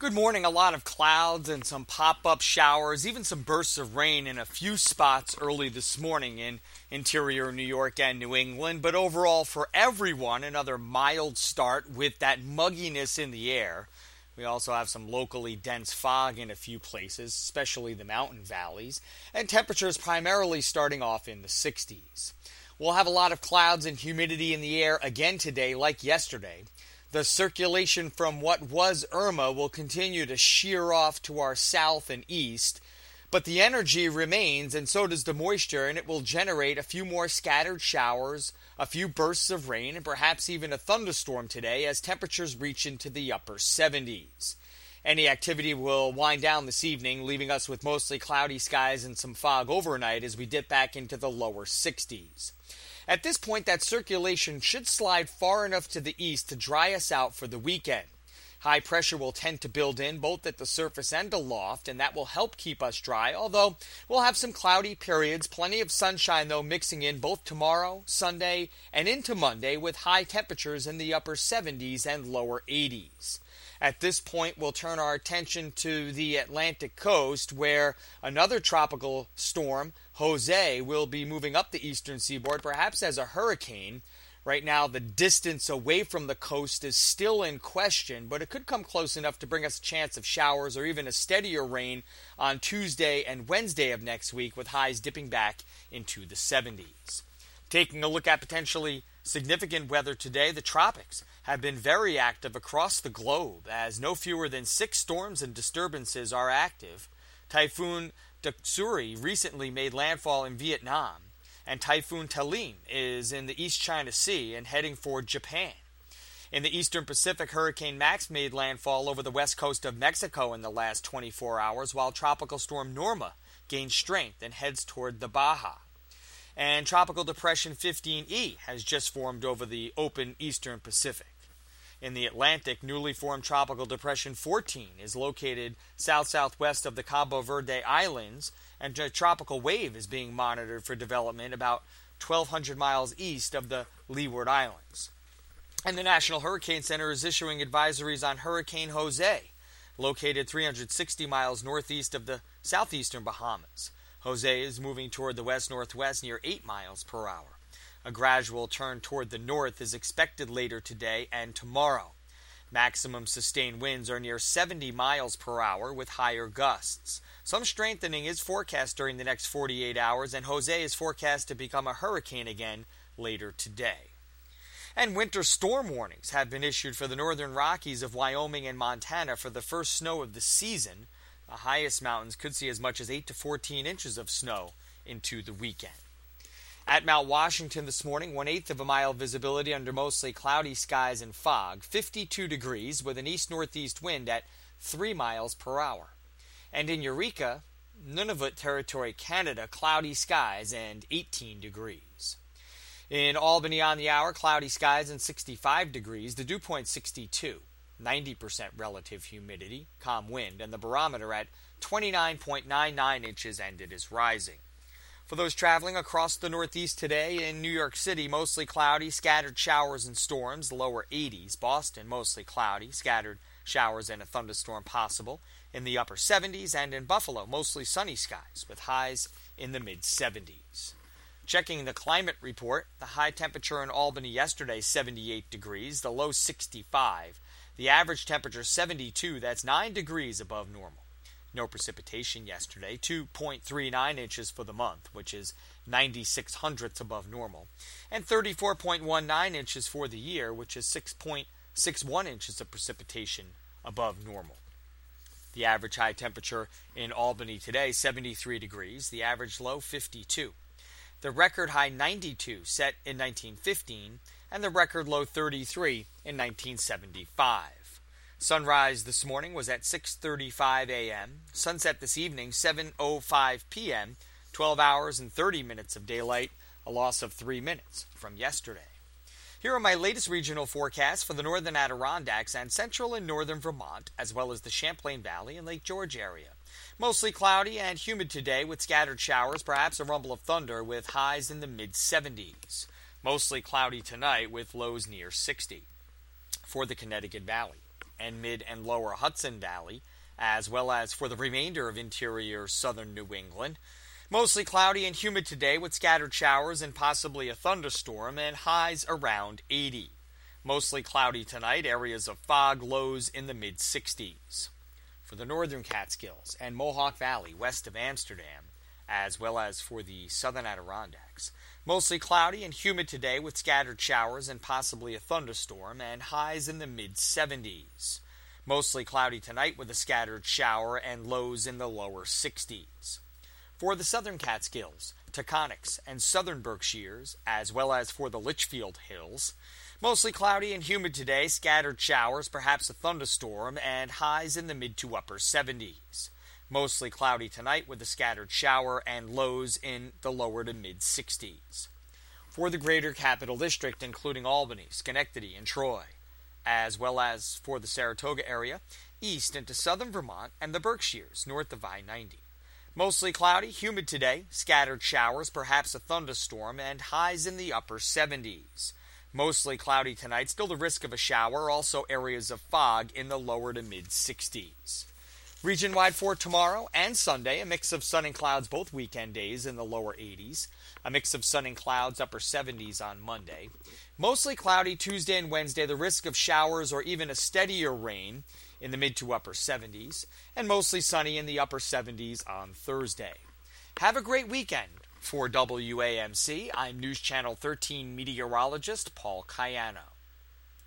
Good morning. A lot of clouds and some pop-up showers, even some bursts of rain in a few spots early this morning in interior New York and New England. But overall, for everyone, another mild start with that mugginess in the air. We also have some locally dense fog in a few places, especially the mountain valleys, and temperatures primarily starting off in the 60s. We'll have a lot of clouds and humidity in the air again today, like yesterday. The circulation from what was Irma will continue to shear off to our south and east, but the energy remains and so does the moisture, and it will generate a few more scattered showers, a few bursts of rain, and perhaps even a thunderstorm today as temperatures reach into the upper 70s. Any activity will wind down this evening, leaving us with mostly cloudy skies and some fog overnight as we dip back into the lower 60s. At this point, that circulation should slide far enough to the east to dry us out for the weekend. High pressure will tend to build in both at the surface and aloft, and that will help keep us dry, although we'll have some cloudy periods, plenty of sunshine though mixing in both tomorrow, Sunday, and into Monday with high temperatures in the upper 70s and lower 80s. At this point, we'll turn our attention to the Atlantic coast, where another tropical storm, Jose, will be moving up the eastern seaboard, perhaps as a hurricane. Right now, the distance away from the coast is still in question, but it could come close enough to bring us a chance of showers or even a steadier rain on Tuesday and Wednesday of next week, with highs dipping back into the 70s. Taking a look at potentially significant weather today, the tropics have been very active across the globe, as no fewer than 6 storms and disturbances are active. Typhoon Doksuri recently made landfall in Vietnam, and Typhoon Talim is in the East China Sea and heading for Japan. In the eastern Pacific, Hurricane Max made landfall over the west coast of Mexico in the last 24 hours, while Tropical Storm Norma gained strength and heads toward the Baja. And Tropical Depression 15E has just formed over the open eastern Pacific. In the Atlantic, newly formed Tropical Depression 14 is located south-southwest of the Cabo Verde Islands, and a tropical wave is being monitored for development about 1,200 miles east of the Leeward Islands. And the National Hurricane Center is issuing advisories on Hurricane Jose, located 360 miles northeast of the southeastern Bahamas. Jose is moving toward the west-northwest near 8 miles per hour. A gradual turn toward the north is expected later today and tomorrow. Maximum sustained winds are near 70 miles per hour with higher gusts. Some strengthening is forecast during the next 48 hours, and Jose is forecast to become a hurricane again later today. And winter storm warnings have been issued for the northern Rockies of Wyoming and Montana for the first snow of the season. The highest mountains could see as much as 8 to 14 inches of snow into the weekend. At Mount Washington this morning, 1/8 of a mile visibility under mostly cloudy skies and fog, 52 degrees with an east-northeast wind at 3 miles per hour. And in Eureka, Nunavut Territory, Canada, cloudy skies and 18 degrees. In Albany on the hour, cloudy skies and 65 degrees, the dew point 62, 90% relative humidity, calm wind, and the barometer at 29.99 inches, and it is rising. For those traveling across the Northeast today, in New York City, mostly cloudy, scattered showers and storms, the lower 80s. Boston, mostly cloudy, scattered showers and a thunderstorm possible in the upper 70s. And in Buffalo, mostly sunny skies with highs in the mid-70s. Checking the climate report, the high temperature in Albany yesterday, 78 degrees, the low 65. The average temperature 72, that's 9 degrees above normal. No precipitation yesterday, 2.39 inches for the month, which is 96 hundredths above normal, and 34.19 inches for the year, which is 6.61 inches of precipitation above normal. The average high temperature in Albany today, 73 degrees, the average low 52. The record high 92 set in 1915, and the record low 33 in 1975. Sunrise this morning was at 6:35 a.m. Sunset this evening, 7:05 p.m., 12 hours and 30 minutes of daylight, a loss of 3 minutes from yesterday. Here are my latest regional forecasts for the northern Adirondacks and central and northern Vermont, as well as the Champlain Valley and Lake George area. Mostly cloudy and humid today with scattered showers, perhaps a rumble of thunder with highs in the mid-70s. Mostly cloudy tonight with lows near 60. For the Connecticut Valley, and mid and lower Hudson Valley, as well as for the remainder of interior southern New England. Mostly cloudy and humid today with scattered showers and possibly a thunderstorm, and highs around 80. Mostly cloudy tonight, areas of fog, lows in the mid-60s. For the northern Catskills and Mohawk Valley west of Amsterdam, as well as for the southern Adirondacks, mostly cloudy and humid today with scattered showers and possibly a thunderstorm, and highs in the mid-70s. Mostly cloudy tonight with a scattered shower and lows in the lower 60s. For the southern Catskills, Taconics, and southern Berkshires, as well as for the Litchfield Hills, mostly cloudy and humid today, scattered showers, perhaps a thunderstorm, and highs in the mid to upper 70s. Mostly cloudy tonight with a scattered shower and lows in the lower to mid 60s. For the greater Capital District, including Albany, Schenectady, and Troy, as well as for the Saratoga area, east into southern Vermont and the Berkshires, north of I-90. Mostly cloudy, humid today, scattered showers, perhaps a thunderstorm, and highs in the upper 70s. Mostly cloudy tonight, still the risk of a shower, also areas of fog in the lower to mid 60s. Region-wide for tomorrow and Sunday, a mix of sun and clouds both weekend days in the lower 80s. A mix of sun and clouds, upper 70s on Monday. Mostly cloudy Tuesday and Wednesday, the risk of showers or even a steadier rain in the mid to upper 70s. And mostly sunny in the upper 70s on Thursday. Have a great weekend. For WAMC, I'm News Channel 13 meteorologist Paul Cayano.